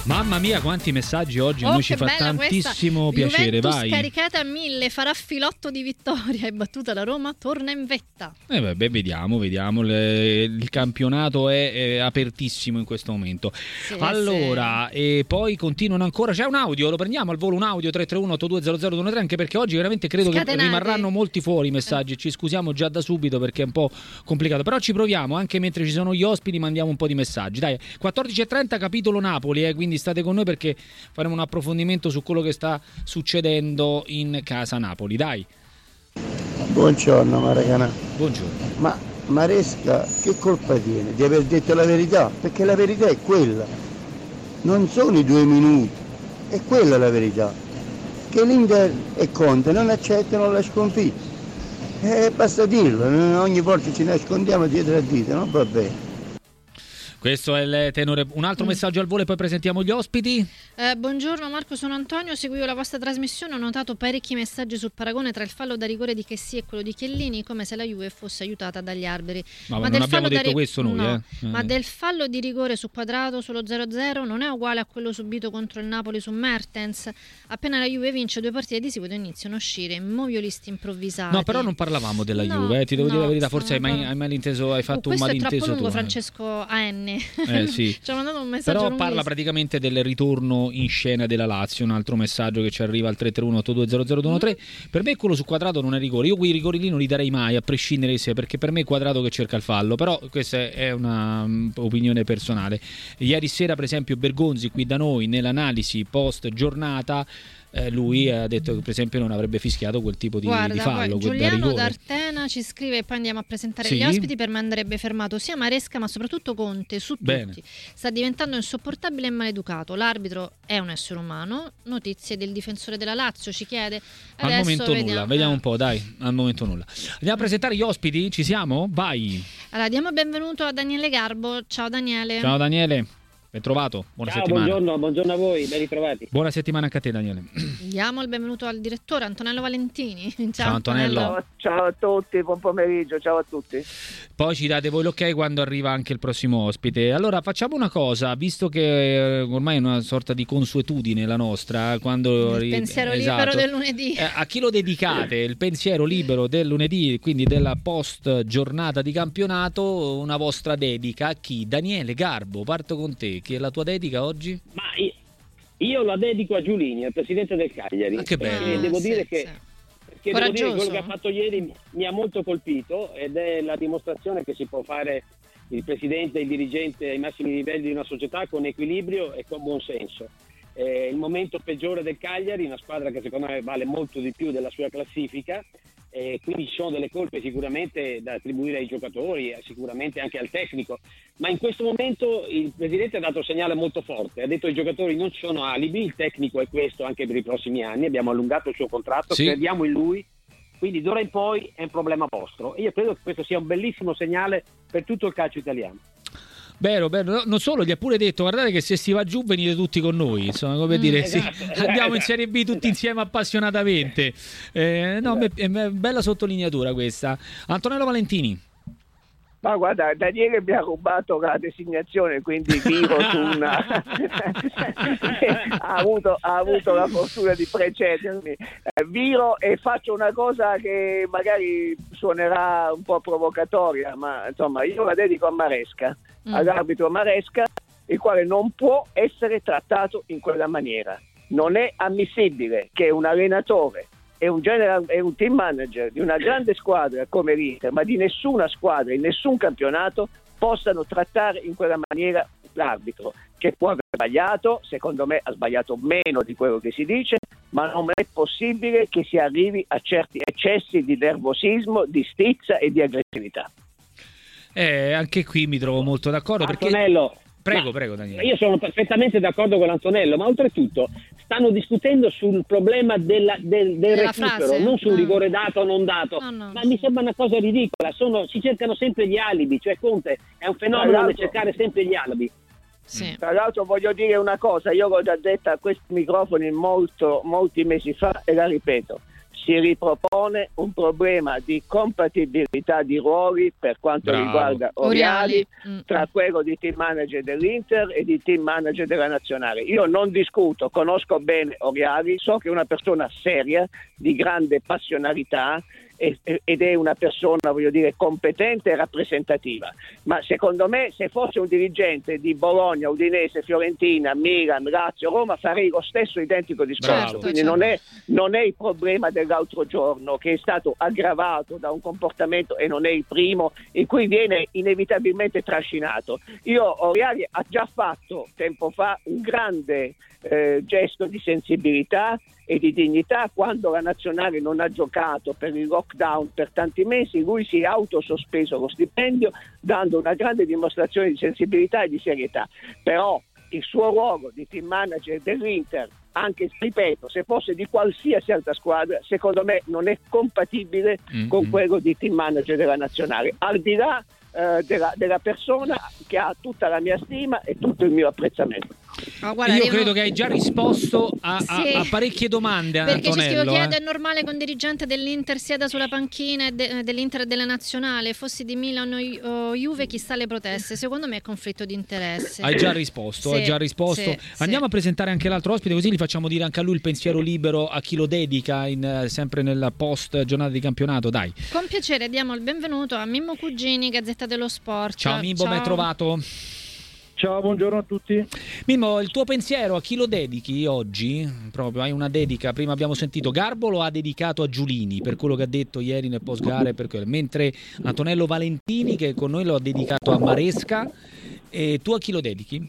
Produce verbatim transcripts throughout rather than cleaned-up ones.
Mamma mia, quanti messaggi oggi, oh, a noi ci fa tantissimo questa. piacere. Juventus vai. Scaricata a mille, farà filotto di vittoria, è battuta la Roma, torna in vetta. Eh vabbè, vediamo, vediamo. Le, il campionato è, è apertissimo in questo momento. Sì, allora, sì. E poi continuano ancora. C'è un audio, lo prendiamo al volo, un audio tre tre uno otto due zero zero due tre, anche perché oggi veramente credo Scatenate. che rimarranno molti fuori i messaggi. Ci scusiamo già da subito perché è un po' complicato, però ci proviamo, anche mentre ci sono gli ospiti mandiamo un po' di messaggi. Dai, quattordici e trenta capitolo Napoli, eh, quindi state con noi perché faremo un approfondimento su quello che sta succedendo in casa Napoli. Dai. Buongiorno Maracana. Buongiorno. Ma Maresca che colpa tiene di aver detto la verità? Perché la verità è quella. Non sono i due minuti, è quella la verità. Che l'Inter e Conte non accettano la sconfitta. Eh, basta dirlo, ogni volta ci nascondiamo dietro a dita, non va bene. Questo è il tenore. Un altro mm. messaggio al volo e poi presentiamo gli ospiti. Eh, buongiorno Marco, sono Antonio, seguivo la vostra trasmissione, ho notato parecchi messaggi sul paragone tra il fallo da rigore di Chessy e quello di Chiellini, come se la Juve fosse aiutata dagli arbitri. No, ma non abbiamo detto ri- questo noi. no, eh. Ma del fallo di rigore su Quadrato sullo zero zero non è uguale a quello subito contro il Napoli su Mertens. Appena la Juve vince due partite di seguito iniziano a uscire moviolisti improvvisati. No, però non parlavamo della no, Juve, eh. ti devo no, dire la verità, forse hai, mai, hai malinteso, hai fatto uh, un malinteso questo è troppo lungo, tu. Francesco A N. Eh sì. Ci ha mandato un messaggio però parla praticamente del ritorno in scena della Lazio. Un altro messaggio che ci arriva al tre tre uno otto due zero zero due tre. Mm. Per me quello su Quadrato non è rigore, io quei rigori lì non li darei mai a prescindere se, perché per me è Quadrato che cerca il fallo, però questa è una um, opinione personale. Ieri sera per esempio Bergonzi qui da noi nell'analisi post giornata eh, lui ha detto che per esempio non avrebbe fischiato quel tipo di, Guarda, di fallo, quel da Giuliano rigore. D'Artena ci scrive e poi andiamo a presentare sì. gli ospiti. Per me andrebbe fermato sia Maresca ma soprattutto Conte su tutti. Bene. Sta diventando insopportabile e maleducato, l'arbitro è un essere umano. Notizie del difensore della Lazio ci chiede. Al Adesso momento vediamo. nulla, vediamo un po', dai, al momento nulla. Andiamo a presentare gli ospiti, ci siamo? Vai. Allora diamo il benvenuto a Daniele Garbo. Ciao Daniele. Ciao Daniele. Ben trovato, buona Ciao, settimana. Buongiorno, buongiorno a voi, ben ritrovati. Buona settimana anche a te Daniele. Diamo il benvenuto al direttore Antonello Valentini. Ciao, ciao Antonello. Antonello. Ciao a tutti, buon pomeriggio, ciao a tutti. Poi ci date voi l'ok quando arriva anche il prossimo ospite. Allora facciamo una cosa, visto che ormai è una sorta di consuetudine la nostra, quando il pensiero esatto. libero del lunedì. Eh, a chi lo dedicate il pensiero libero del lunedì, quindi della post giornata di campionato, una vostra dedica a chi? Daniele Garbo, parto con te, chi è la tua dedica oggi? Ma io, io la dedico a Giulini, al presidente del Cagliari. Ah, che bello. E devo sì, dire che sì. Che devo dire, quello che ha fatto ieri mi ha molto colpito ed è la dimostrazione che si può fare il presidente e il dirigente ai massimi livelli di una società con equilibrio e con buon senso. Eh, il momento peggiore del Cagliari, una squadra che secondo me vale molto di più della sua classifica, e quindi ci sono delle colpe sicuramente da attribuire ai giocatori, sicuramente anche al tecnico, ma in questo momento il presidente ha dato un segnale molto forte, ha detto ai giocatori non ci sono alibi, il tecnico è questo anche per i prossimi anni, abbiamo allungato il suo contratto, sì. Crediamo in lui, quindi d'ora in poi è un problema vostro e io credo che questo sia un bellissimo segnale per tutto il calcio italiano. Vero, vero, non solo, gli ha pure detto guardate che se si va giù venite tutti con noi, insomma, come mm, dire, esatto, sì, esatto, andiamo in Serie B tutti esatto. insieme appassionatamente. Eh, no, esatto. è, è bella sottolineatura questa. Antonello Valentini. Ma guarda, Daniele mi ha rubato la designazione, quindi vivo su una ha, avuto, ha avuto la fortuna di precedermi. Eh, viro e faccio una cosa che magari suonerà un po' provocatoria, ma insomma io la dedico a Maresca, mm. all'arbitro Maresca, il quale non può essere trattato in quella maniera. Non è ammissibile che un allenatore è un, general, è un team manager di una grande squadra come l'Inter, ma di nessuna squadra, in nessun campionato, possano trattare in quella maniera l'arbitro, che può aver sbagliato, secondo me ha sbagliato meno di quello che si dice, ma non è possibile che si arrivi a certi eccessi di nervosismo, di stizza e di aggressività. Eh, anche qui mi trovo molto d'accordo. Antonello, perché... Prego, ma prego Daniele. Io sono perfettamente d'accordo con Antonello, ma oltretutto stanno discutendo sul problema della, del, del recupero, frase? non sul no. rigore dato o non dato, no, no, ma sì. mi sembra una cosa ridicola, sono, si cercano sempre gli alibi, cioè Conte è un fenomeno di cercare sempre gli alibi. Sì. Tra l'altro voglio dire una cosa, io l'ho già detta a questi microfoni molto, molti mesi fa e la ripeto, si ripropone un problema di compatibilità di ruoli per quanto Bravo. riguarda Oriali, Oriali. tra quello di team manager dell'Inter e di team manager della Nazionale. Io non discuto, conosco bene Oriali, so che è una persona seria, di grande passionalità, ed è una persona, voglio dire, competente e rappresentativa, ma secondo me se fosse un dirigente di Bologna, Udinese, Fiorentina, Milan, Lazio, Roma, farei lo stesso identico discorso. Bravo. Quindi Certo. non è, non è il problema dell'altro giorno, che è stato aggravato da un comportamento, e non è il primo, in cui viene inevitabilmente trascinato. Io Oriali ha già fatto tempo fa un grande eh, gesto di sensibilità e di dignità quando la nazionale non ha giocato per il lockdown per tanti mesi. Lui si è autosospeso lo stipendio, dando una grande dimostrazione di sensibilità e di serietà. Però il suo ruolo di team manager dell'Inter, anche, ripeto, se fosse di qualsiasi altra squadra, secondo me non è compatibile Mm-hmm. con quello di team manager della nazionale, al di là eh, della, della persona che ha tutta la mia stima e tutto il mio apprezzamento. Oh, guarda, Io arrivano- credo che hai già risposto a, a- Sì. a parecchie domande, Perché ci scrivo: Antonello. chiedo, eh. è normale che un dirigente dell'Inter sieda sulla panchina e de- dell'Inter e della Nazionale? Fossi di Milan o Ju- o Juve, chissà le proteste. Secondo me è conflitto di interesse. Hai già risposto, Sì, hai già risposto. sì, Andiamo sì. a presentare anche l'altro ospite, così gli facciamo dire anche a lui il pensiero libero, a chi lo dedica, in, eh, sempre nella post giornata di campionato. Dai. Con piacere diamo il benvenuto a Mimmo Cugini, Gazzetta dello Sport. Ciao Mimmo, ben trovato. Ciao, buongiorno a tutti. Mimmo, il tuo pensiero a chi lo dedichi oggi? Proprio hai una dedica. Prima abbiamo sentito Garbo lo ha dedicato a Giulini per quello che ha detto ieri nel post gare, per quello. Mentre Antonello Valentini, che con noi lo ha dedicato a Maresca. E tu a chi lo dedichi?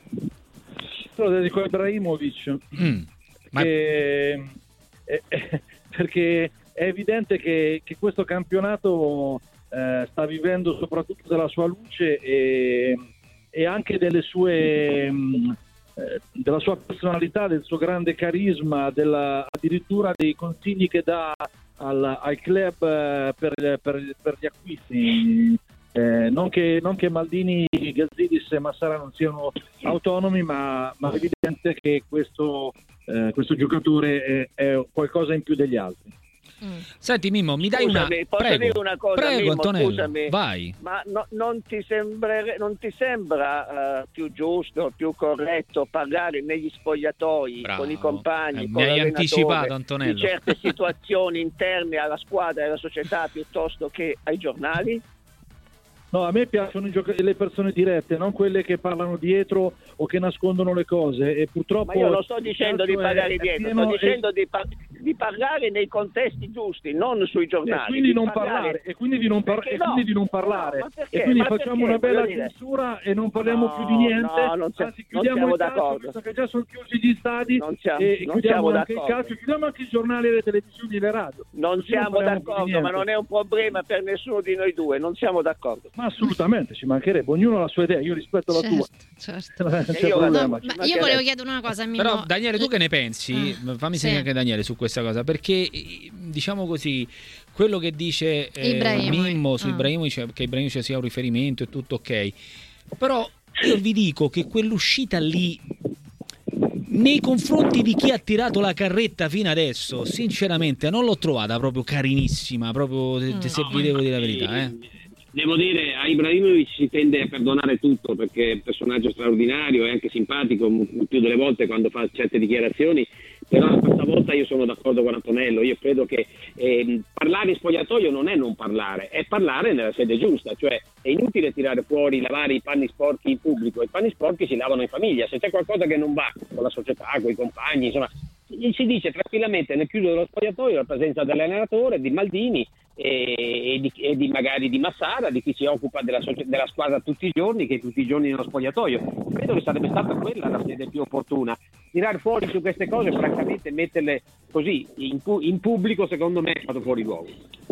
Lo dedico a Ibrahimovic, Mm. Ma- che- eh, eh, perché è evidente che, che questo campionato eh, sta vivendo soprattutto della sua luce e, e anche delle sue mh, eh, della sua personalità, del suo grande carisma, della, addirittura dei consigli che dà al, al club eh, per, per, per gli acquisti. Eh, non, che, non che Maldini, Gazzidis e Massara non siano autonomi, ma, ma è evidente che questo, eh, questo giocatore è, è qualcosa in più degli altri. Mm. Senti Mimmo, mi dai Scusami, una... posso Prego, dire una cosa, prego Mimmo, Antonello, scusami. vai. Ma no- non ti sembra, non ti sembra eh, più giusto, più corretto parlare negli spogliatoi Bravo. con i compagni, Eh, con mi hai l'allenatore, anticipato, Antonello. di certe situazioni interne alla squadra e alla società piuttosto che ai giornali? No, a me piacciono i gioca- le persone dirette, non quelle che parlano dietro o che nascondono le cose. E purtroppo Ma io non sto dicendo di il calcio parlare è- è dietro, pieno sto e- dicendo di, par- di parlare nei contesti giusti, non sui E giornali. quindi di non parlare, e quindi di non, par- Perché e no? quindi di non parlare, No, ma perché? e quindi Ma facciamo perché? una bella Voglio dire- censura e non parliamo No, più di niente. no, non sia- Anzi, non chiudiamo siamo il calcio, d'accordo. visto che già sono chiusi gli stadi, Non siamo- e non chiudiamo siamo anche il d'accordo. calcio, chiudiamo anche i giornali, le televisioni e le radio. Non Così siamo parliamo più di d'accordo, ma niente. non è un problema per nessuno di noi due, non siamo d'accordo. Ma assolutamente, ci mancherebbe, ognuno ha la sua idea, io rispetto la Certo, tua. certo. Non c'è io la- problema. No, ci ma io mancherebbe. volevo chiedere una cosa a Mimmo. Però Daniele, tu che ne pensi? Ah, Fammi sì. sentire anche Daniele su questa cosa, perché eh, diciamo così, quello che dice eh, Ibrahimovic. Mimmo su Ah. Ibrahimovic, che Ibrahimovic sia un riferimento è tutto ok, però io vi dico che quell'uscita lì nei confronti di chi ha tirato la carretta fino adesso, sinceramente non l'ho trovata proprio carinissima, proprio se, Mm. se No, vi devo ma dire la infatti, verità, eh. Devo dire, a Ibrahimovic si tende a perdonare tutto perché è un personaggio straordinario, è anche simpatico m- più delle volte quando fa certe dichiarazioni, però questa volta io sono d'accordo con Antonello. Io credo che ehm, parlare in spogliatoio non è non parlare, è parlare nella sede giusta, cioè è inutile tirare fuori, lavare i panni sporchi in pubblico, i panni sporchi si lavano in famiglia, se c'è qualcosa che non va con la società, con i compagni, insomma, si dice tranquillamente nel chiuso dello spogliatoio la presenza dell'allenatore, di Maldini e, e, di, e di magari di Massara, di chi si occupa della, socia- della squadra tutti i giorni, che è tutti i giorni nello spogliatoio. Credo che sarebbe stata quella la sede più opportuna. Tirare fuori su queste cose, francamente, metterle così in, pu- in pubblico, secondo me è stato fuori luogo.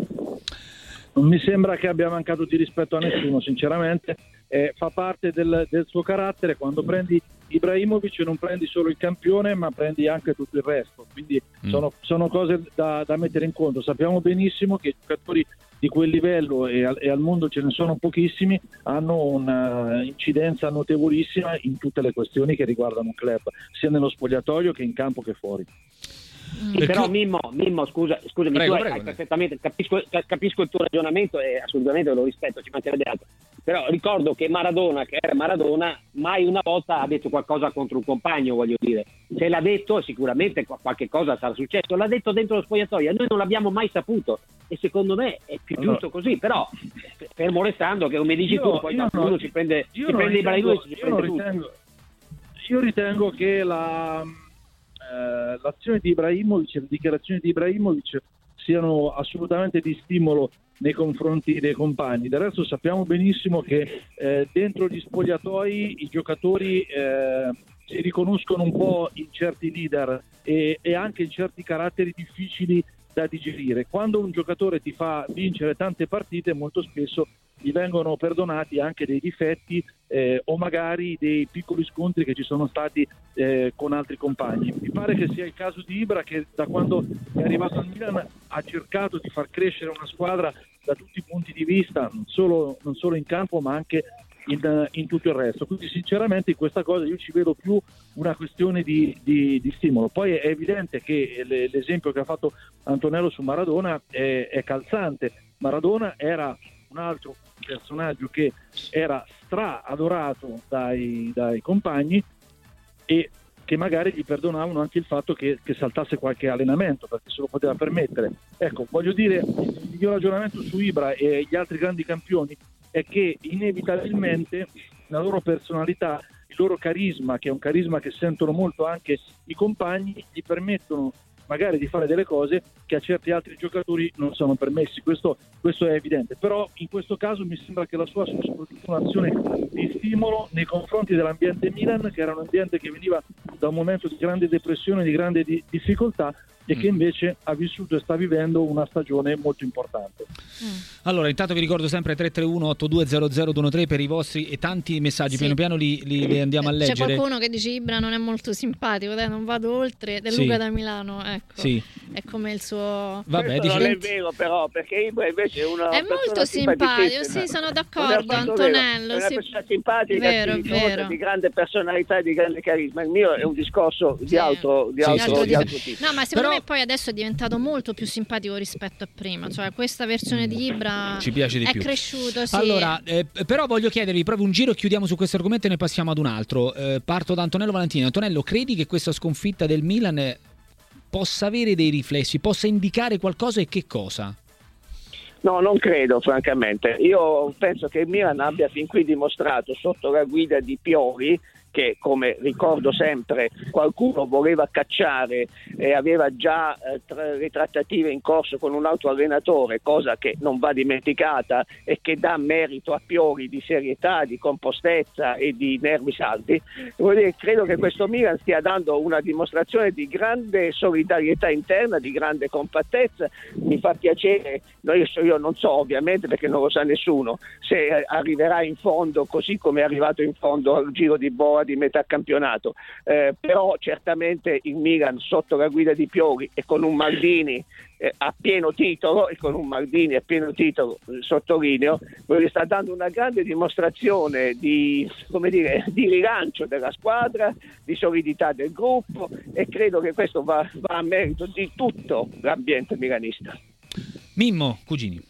Non mi sembra che abbia mancato di rispetto a nessuno, sinceramente. Eh, fa parte del, del suo carattere. Quando prendi Ibrahimovic non prendi solo il campione, ma prendi anche tutto il resto. Quindi Mm. sono, sono cose da, da mettere in conto. Sappiamo benissimo che i giocatori di quel livello, e al, e al mondo ce ne sono pochissimi, hanno un'incidenza notevolissima in tutte le questioni che riguardano un club, sia nello spogliatoio che in campo che fuori. Sì, Perché... però Mimmo, Mimmo scusa, scusami, prego, tu prego, hai perfettamente, capisco, capisco il tuo ragionamento e assolutamente lo rispetto, ci mancherebbe altro. Però ricordo che Maradona, che era Maradona, mai una volta ha detto qualcosa contro un compagno, voglio dire. Se l'ha detto sicuramente qualche cosa sarà successo, l'ha detto dentro lo spogliatoio, noi non l'abbiamo mai saputo e secondo me è più giusto così, però fermo restando che come dici io, tu, poi uno non, si prende, si non prende ritengo, i balai, si prende tutto. Ritengo, io ritengo che la, eh, l'azione di Ibrahimovic, le dichiarazioni di Ibrahimovic siano assolutamente di stimolo nei confronti dei compagni. Del resto sappiamo benissimo che eh, dentro gli spogliatoi i giocatori eh, si riconoscono un po' in certi leader e, e anche in certi caratteri difficili da digerire. Quando un giocatore ti fa vincere tante partite, molto spesso gli vengono perdonati anche dei difetti eh, o magari dei piccoli scontri che ci sono stati eh, con altri compagni. Mi pare che sia il caso di Ibra, che da quando è arrivato al Milan ha cercato di far crescere una squadra da tutti i punti di vista, non solo, non solo in campo ma anche in, in tutto il resto. Quindi sinceramente in questa cosa io ci vedo più una questione di, di, di stimolo. Poi è evidente che le, l'esempio che ha fatto Antonello su Maradona è, è calzante. Maradona era un altro personaggio che era stra adorato dai, dai compagni e che magari gli perdonavano anche il fatto che, che saltasse qualche allenamento perché se lo poteva permettere. Ecco, voglio dire, il mio ragionamento su Ibra e gli altri grandi campioni è che inevitabilmente la loro personalità, il loro carisma, che è un carisma che sentono molto anche i compagni, gli permettono magari di fare delle cose che a certi altri giocatori non sono permessi. Questo, questo è evidente, però in questo caso mi sembra che la sua sia soprattutto un'azione di stimolo nei confronti dell'ambiente Milan, che era un ambiente che veniva da un momento di grande depressione, di grande di- difficoltà e che invece ha vissuto e sta vivendo una stagione molto importante. Allora, intanto vi ricordo sempre tre tre uno otto due zero zero due uno tre per i vostri e tanti messaggi, Sì. piano piano li, li, li andiamo a leggere. C'è qualcuno che dice Ibra non è molto simpatico, dai, non vado oltre, De Sì. Luca da Milano, ecco. Sì. È come il suo... Vabbè, Questo dice... non è vero però, perché Ibra invece è una È persona molto simpatico, simpaticissima. sì, sono Non è d'accordo, affatto vero. Antonello. È una Sì. persona simpatica, Vero, spiritosa, vero. di grande personalità e di grande carisma. Il mio è un discorso di Sì. altro, di Sì, altro, sì, di sì. altro tipo. No, ma secondo Però- me poi adesso è diventato molto più simpatico rispetto a prima, cioè questa versione di Ibra Ci piace di è più. cresciuto, sì. Allora, eh, però voglio chiedervi proprio un giro e chiudiamo su questo argomento e ne passiamo ad un altro. Eh, parto da Antonello Valentini. Antonello, credi che questa sconfitta del Milan eh, possa avere dei riflessi, possa indicare qualcosa e che cosa? No, non credo, francamente. Io penso che il Milan abbia fin qui dimostrato, sotto la guida di Pioli, che come ricordo sempre qualcuno voleva cacciare e aveva già eh, tra- le trattative in corso con un altro allenatore, cosa che non va dimenticata e che dà merito a Pioli di serietà, di compostezza e di nervi saldi. Vuol dire, credo che questo Milan stia dando una dimostrazione di grande solidarietà interna, di grande compattezza. Mi fa piacere, no, io, so, io non so ovviamente perché non lo sa nessuno, se eh, arriverà in fondo così come è arrivato in fondo al giro di boa di metà campionato, eh, però certamente il Milan sotto la guida di Pioli e con un Maldini eh, a pieno titolo e con un Maldini a pieno titolo, eh, sottolineo, sta dando una grande dimostrazione di, come dire, di rilancio della squadra, di solidità del gruppo e credo che questo va, va a merito di tutto l'ambiente milanista. Mimmo Cugini.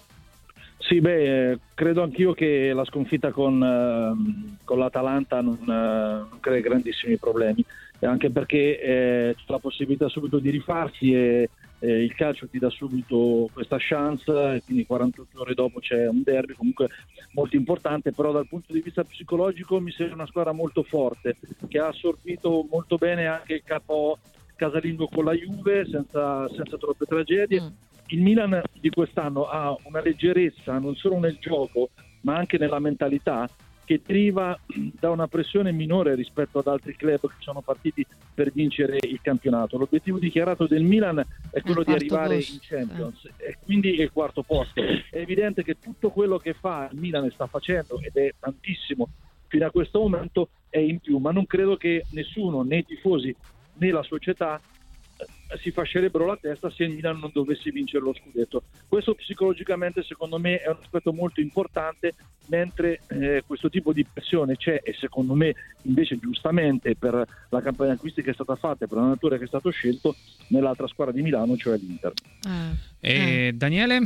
Sì, beh, credo anch'io che la sconfitta con, eh, con l'Atalanta non, eh, non crei grandissimi problemi, e anche perché eh, c'è la possibilità subito di rifarsi e eh, il calcio ti dà subito questa chance, e quindi quarantotto ore dopo c'è un derby comunque molto importante, però dal punto di vista psicologico mi sembra una squadra molto forte, che ha assorbito molto bene anche il K O casalingo con la Juve senza, senza troppe tragedie. Mm. Il Milan di quest'anno ha una leggerezza non solo nel gioco ma anche nella mentalità che deriva da una pressione minore rispetto ad altri club che sono partiti per vincere il campionato. L'obiettivo dichiarato del Milan è quello di arrivare posto. in Champions eh. e quindi il quarto posto. È evidente che tutto quello che fa il Milan e sta facendo, ed è tantissimo fino a questo momento, è in più, ma non credo che nessuno, né i tifosi né la società si fascerebbero la testa se il Milan non dovesse vincere lo scudetto. Questo psicologicamente secondo me è un aspetto molto importante, mentre eh, questo tipo di pressione c'è, e secondo me invece giustamente per la campagna acquisti che è stata fatta e per l'allenatore che è stato scelto, nell'altra squadra di Milano, cioè l'Inter. Ah. E Daniele?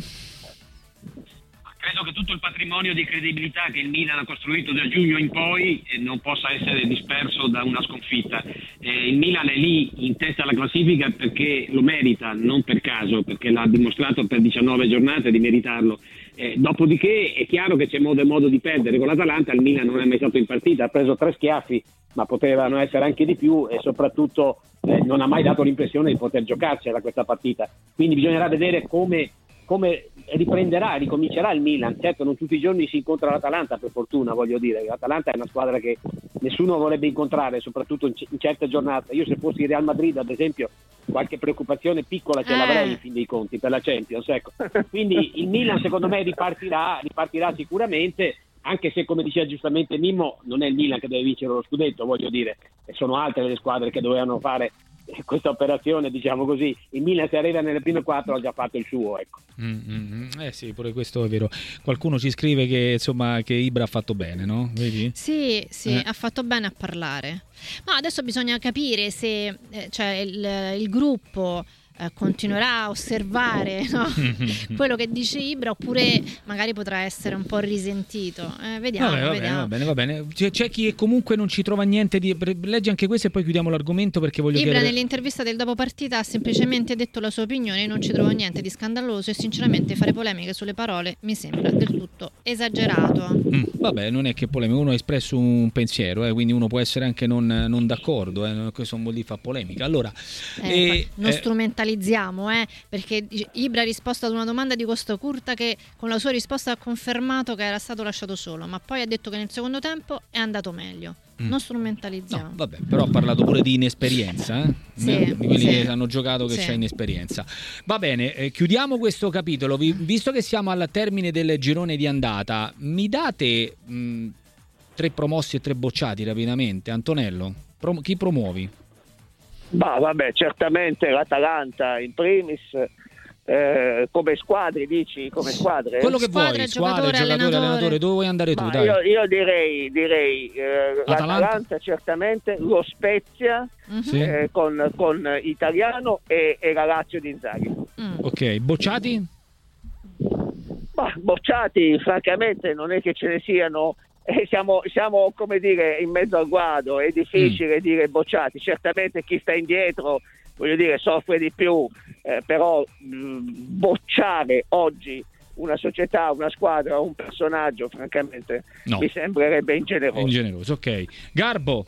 Credo che tutto il patrimonio di credibilità che il Milan ha costruito da giugno in poi eh, non possa essere disperso da una sconfitta. Eh, il Milan è lì in testa alla classifica perché lo merita, non per caso, perché l'ha dimostrato per diciannove giornate di meritarlo. Eh, dopodiché è chiaro che c'è modo e modo di perdere. Con l'Atalanta il Milan non è mai stato in partita, ha preso tre schiaffi, ma potevano essere anche di più, e soprattutto eh, non ha mai dato l'impressione di poter giocarcela questa partita. Quindi bisognerà vedere come come riprenderà, ricomincerà il Milan. Certo, non tutti i giorni si incontra l'Atalanta, per fortuna, voglio dire. L'Atalanta è una squadra che nessuno vorrebbe incontrare, soprattutto in, c- in certe giornate. Io se fossi il Real Madrid, ad esempio, qualche preoccupazione piccola ce l'avrei in fin dei conti per la Champions, ecco. Quindi il Milan secondo me ripartirà, ripartirà sicuramente, anche se, come diceva giustamente Mimmo, non è il Milan che deve vincere lo scudetto, voglio dire, sono altre le squadre che dovevano fare questa operazione, diciamo così. Il Milan, se arriva nelle prime quattro, ha già fatto il suo, ecco. Mm-hmm. Eh sì, pure questo è vero. Qualcuno ci scrive che insomma che Ibra ha fatto bene, no? Vedi? Sì, sì, eh. ha fatto bene a parlare. Ma adesso bisogna capire se eh, cioè il, il gruppo eh, continuerà a osservare, no? quello che dice Ibra, oppure magari potrà essere un po' risentito. Eh, vediamo, vabbè, va vediamo. Bene, va bene, va bene. C'è, c'è chi comunque non ci trova niente di... Leggi anche questo e poi chiudiamo l'argomento, perché voglio Ibra chiedere... nell'intervista del dopo partita ha semplicemente detto la sua opinione. Non ci trovo niente di scandaloso e sinceramente fare polemiche sulle parole mi sembra del tutto esagerato. Mm, vabbè, non è che polemica, uno ha espresso un pensiero, eh, quindi uno può essere anche non, non d'accordo, eh, questo non vuol dire fa polemica. Allora, eh, e, non eh, strumentalizziamo, eh, perché Ibra ha risposto ad una domanda di Costa Curta, che con la sua risposta ha confermato che era stato lasciato solo, ma poi ha detto che nel secondo tempo è andato meglio. Mm. Non strumentalizziamo. No, vabbè, però ha parlato pure di inesperienza, eh? Sì, di quelli sì. che hanno giocato che Sì. c'è inesperienza. Va bene, eh, chiudiamo questo capitolo. Vi, visto che siamo al termine del girone di andata, mi date mh, tre promossi e tre bocciati rapidamente. Antonello, prom- chi promuovi? Bah, vabbè, certamente l'Atalanta in primis, eh, come squadre, dici, come squadre? Quello che Squadre, vuoi, giocatore, squadre, giocatore, allenatore. allenatore, dove vuoi andare tu, Ma dai. io, io direi, direi eh, Atalanta. l'Atalanta certamente, lo Spezia, Mhm. Sì. eh, con, con Italiano e, e la Lazio di Inzaghi. Mm. Ok, bocciati? Ma bocciati, francamente, non è che ce ne siano. Eh, siamo, siamo, come dire, in mezzo al guado, è difficile Mm. dire bocciati. Certamente chi sta indietro, voglio dire, soffre di più, eh, però mh, bocciare oggi una società, una squadra, un personaggio, francamente, No. mi sembrerebbe ingeneroso. Ingeneroso, ok. Garbo?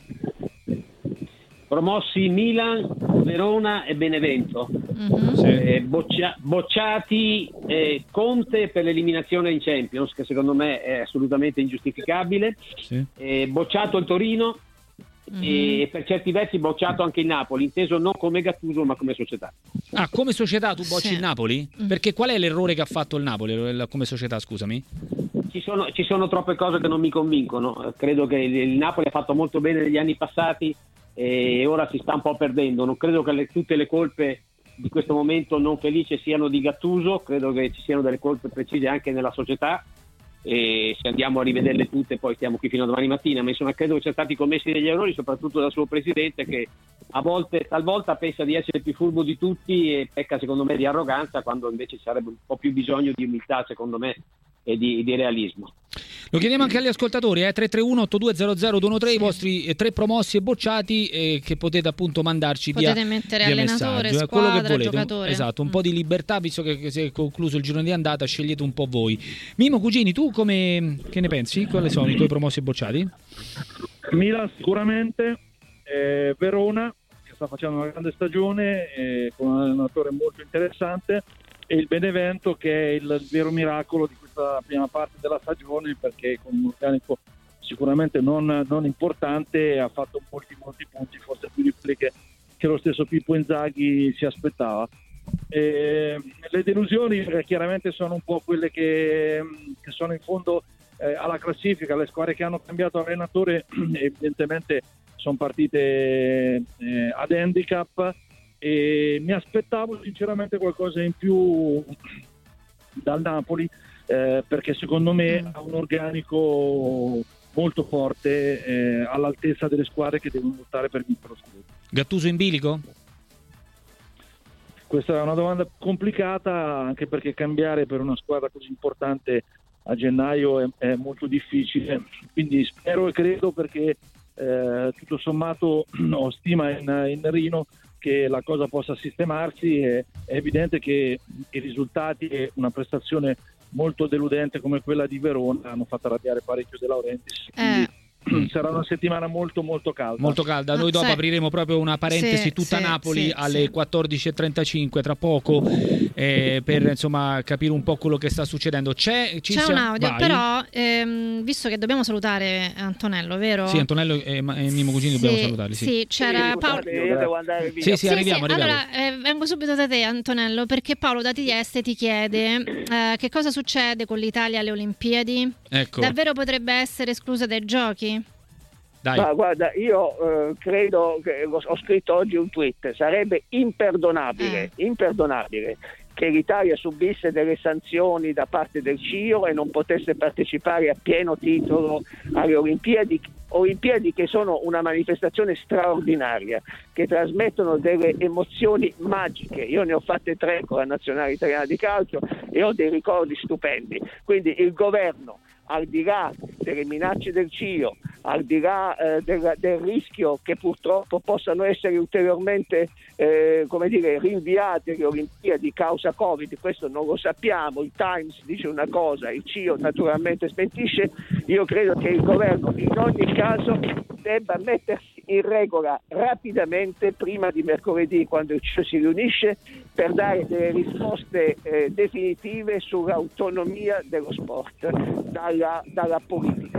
Promossi Milan, Verona e Benevento. Mhm. Sì. Eh, boccia- bocciati eh, Conte per l'eliminazione in Champions, che secondo me è assolutamente ingiustificabile. Sì. Eh, bocciato il Torino Mhm. e per certi versi bocciato anche il Napoli, inteso non come Gattuso ma come società. Ah, come società tu bocci Sì. il Napoli? Mm. Perché qual è l'errore che ha fatto il Napoli il- come società, scusami? Ci sono, ci sono troppe cose che non mi convincono. Eh, Credo che il, il Napoli ha fatto molto bene negli anni passati e ora si sta un po' perdendo. Non credo che le- tutte le colpe di questo momento non felice siano di Gattuso, credo che ci siano delle colpe precise anche nella società, e se andiamo a rivederle tutte poi stiamo qui fino a domani mattina, ma insomma credo che siano stati commessi degli errori soprattutto dal suo presidente, che a volte, talvolta pensa di essere più furbo di tutti e pecca secondo me di arroganza, quando invece ci sarebbe un po' più bisogno di umiltà secondo me e di, di realismo. Lo chiediamo anche agli ascoltatori, eh? tre tre uno otto due zero zero due uno tre, sì. I vostri eh, tre promossi e bocciati, eh, che potete appunto mandarci Potete via, mettere via allenatore, messaggio, eh, squadra, quello che volete. giocatore. Esatto, un Mm. po' di libertà, visto che, che si è concluso il girone di andata, scegliete un po' voi. Mimo Cugini, tu come che ne pensi? Quali sono i tuoi promossi e bocciati? Milan sicuramente, eh, Verona che sta facendo una grande stagione, eh, con un allenatore molto interessante, e il Benevento che è il vero miracolo di questa prima parte della stagione, perché con un organico sicuramente non, non importante ha fatto molti molti punti, forse più di quelli che, che lo stesso Pippo Inzaghi si aspettava. Eh, le delusioni eh, chiaramente sono un po' quelle che, che sono in fondo eh, alla classifica. Le squadre che hanno cambiato allenatore evidentemente sono partite eh, ad handicap, e mi aspettavo sinceramente qualcosa in più dal Napoli, eh, perché secondo me ha un organico molto forte, eh, all'altezza delle squadre che devono lottare per vincere lo scudetto. Gattuso in bilico? Questa è una domanda complicata, anche perché cambiare per una squadra così importante a gennaio è, è molto difficile, quindi spero e credo, perché eh, tutto sommato ho stima in, in Rino che la cosa possa sistemarsi. È, è evidente che i risultati e una prestazione molto deludente come quella di Verona hanno fatto arrabbiare parecchio De Laurentiis, Eh. sarà una settimana molto molto calda. Molto calda. Noi Ah, dopo sì. apriremo proprio una parentesi Sì, tutta sì, Napoli sì, alle sì. quattordici e trentacinque tra poco, eh, per insomma capire un po' quello che sta succedendo. C'è, ci C'è sia- un audio, vai. però ehm, visto che dobbiamo salutare Antonello, vero? Sì, Antonello e, Ma- e Mimmo Cugini dobbiamo Sì, salutarli. Sì, sì, c'era Sì, Paolo. scusate, io devo andare via. Sì, sì, Sì, arriviamo, sì, arriviamo. allora eh, vengo subito da te, Antonello, perché Paolo da Trieste ti chiede eh, che cosa succede con l'Italia alle Olimpiadi? Ecco, Davvero potrebbe essere esclusa dai giochi? dai. Ma guarda, io eh, credo che ho, ho scritto oggi un tweet, sarebbe imperdonabile, Eh. imperdonabile che l'Italia subisse delle sanzioni da parte del C I O e non potesse partecipare a pieno titolo alle Olimpiadi, Olimpiadi che sono una manifestazione straordinaria, che trasmettono delle emozioni magiche. Io ne ho fatte tre con la nazionale italiana di calcio e ho dei ricordi stupendi. Quindi il governo, al di là delle minacce del C I O, al di là eh, del, del rischio che purtroppo possano essere ulteriormente eh, come dire, rinviate le Olimpiadi causa Covid, questo non lo sappiamo, il Times dice una cosa, il C I O naturalmente smentisce. Io credo che il governo in ogni caso debba mettersi in regola rapidamente prima di mercoledì, quando il C I O si riunisce, per dare delle risposte eh, definitive sull'autonomia dello sport dalla, dalla politica.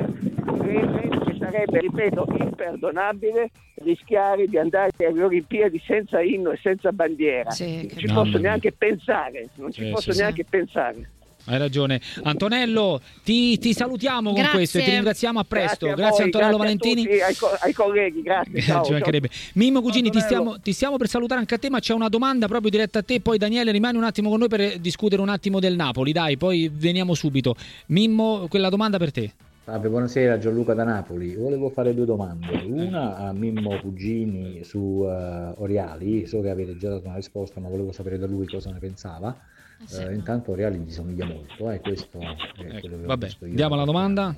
Credo che sarebbe, ripeto, imperdonabile rischiare di andare alle Olimpiadi senza inno e senza bandiera. Sì, non che ci Mamma posso mia. neanche pensare, non ci Sì, posso sì, neanche pensare. Hai ragione. Antonello, ti, ti salutiamo con Grazie. questo e ti ringraziamo. A presto. Grazie, a Grazie voi, Antonello grazie a Valentini. tutti, ai, co- ai colleghi, grazie. Ciao, Ci ciao. mancherebbe. Mimmo Cugini, ti Antonello. stiamo, ti stiamo per salutare anche a te, ma c'è una domanda proprio diretta a te. Poi Daniele rimani un attimo con noi per discutere un attimo del Napoli. Dai, poi veniamo subito. Mimmo, quella domanda per te. Salve, buonasera, Gianluca da Napoli. Volevo fare due domande. Una a Mimmo Cugini su eh, Oriali. So che avete già dato una risposta, ma volevo sapere da lui cosa ne pensava. Sì. Eh, intanto Oriali gli somiglia molto, eh, questo è quello che ho Vabbè, visto io. andiamo alla domanda.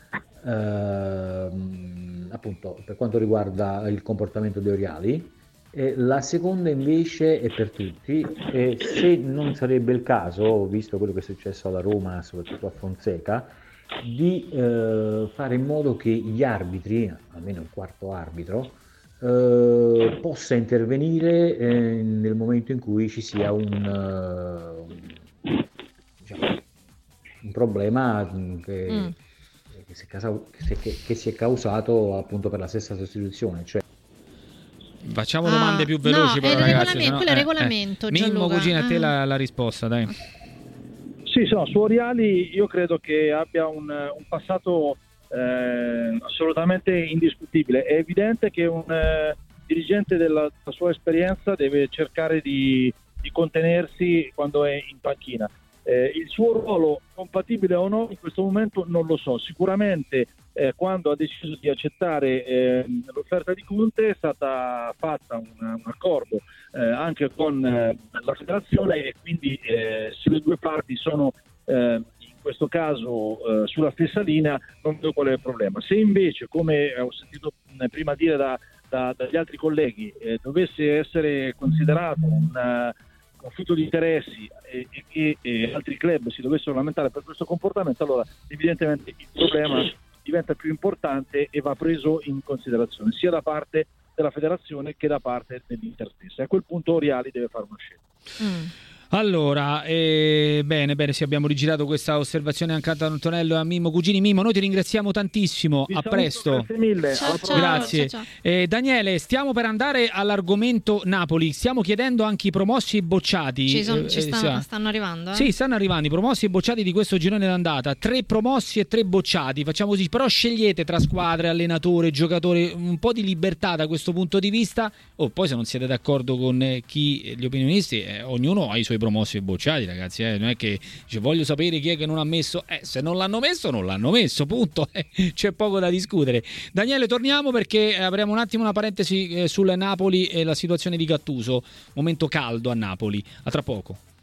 Ehm, appunto, per quanto riguarda il comportamento di Oriali. E la seconda invece è per tutti, e se non sarebbe il caso, visto quello che è successo alla Roma, soprattutto a Fonseca, di eh, fare in modo che gli arbitri, almeno il quarto arbitro, eh, possa intervenire eh, nel momento in cui ci sia un, uh, diciamo, un problema che, Mm. che, si è causa- che si è- che si è causato appunto per la stessa sostituzione, cioè Facciamo Ah, domande più veloci, no, però, è il ragazzi. regolamento, sennò- quello è il regolamento, Mimmo Gianluca. Cugini, a te Ah. la, la risposta, dai. Sì, no, su Oriali io credo che abbia un, un passato eh, assolutamente indiscutibile. È evidente che un eh, dirigente della, della sua esperienza deve cercare di, di contenersi quando è in panchina. Eh, il suo ruolo, compatibile o no, in questo momento non lo so. Sicuramente eh, quando ha deciso di accettare eh, l'offerta di Conte è stata fatta un, un accordo eh, anche con eh, la federazione, e quindi eh, se le due parti sono eh, in questo caso eh, sulla stessa linea, non vedo qual è il problema. Se invece, come ho sentito eh, prima dire da, da, dagli altri colleghi, eh, dovesse essere considerato un uh, conflitto di interessi e, e, e altri club si dovessero lamentare per questo comportamento, allora evidentemente il problema diventa più importante e va preso in considerazione sia da parte della federazione che da parte dell'Inter stessa. A quel punto Oriali deve fare una scelta. Mm. Allora, eh, bene, bene, sì, abbiamo rigirato questa osservazione anche a Antonello e a Mimmo Cugini. Mimmo, noi ti ringraziamo tantissimo, Vi a saluto, presto. Grazie mille. Ciao, Alla ciao. Grazie. Ciao, ciao. Eh, Daniele, stiamo per andare all'argomento Napoli. Stiamo chiedendo anche i promossi e bocciati. Ci, son- Eh, ci eh, stanno, sì. stanno arrivando? Eh? Sì, stanno arrivando i promossi e bocciati di questo girone d'andata. Tre promossi e tre bocciati. Facciamo così, però scegliete tra squadre, allenatore, giocatore, un po' di libertà da questo punto di vista. Oh, poi se non siete d'accordo con eh, chi, gli opinionisti, eh, ognuno ha i suoi promossi e bocciati, ragazzi. Eh. Non è che dice, voglio sapere chi è che non ha messo. Eh, se non l'hanno messo, non l'hanno messo, punto. Eh, c'è poco da discutere. Daniele, torniamo perché avremo un attimo una parentesi eh, sul Napoli e la situazione di Gattuso. Momento caldo a Napoli. A tra poco.